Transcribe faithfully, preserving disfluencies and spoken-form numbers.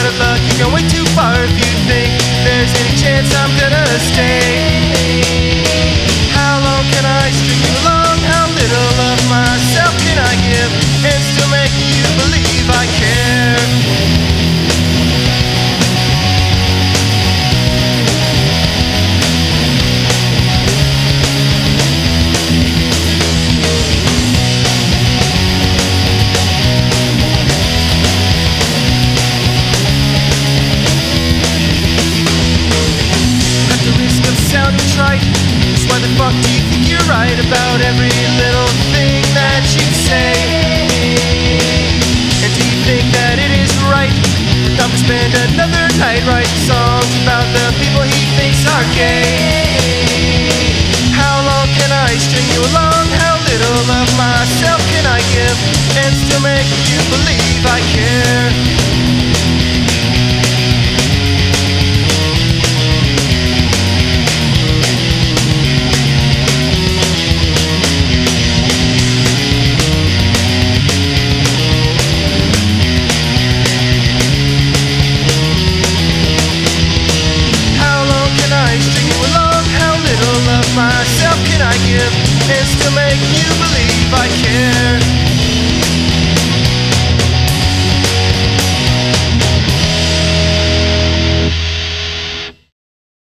out of luck. You've gone way too far if you think there's any chance I'm gonna stay. How long can I string you along? How little of myself can I give and still make you believe I care? Sounding trite, so why the fuck do you think you're right about every little thing that you say? And do you think that it is right for Tom to spend another night writing songs about the people he thinks are gay? How long can I string you along? How little of myself can I give and still make you believe I care?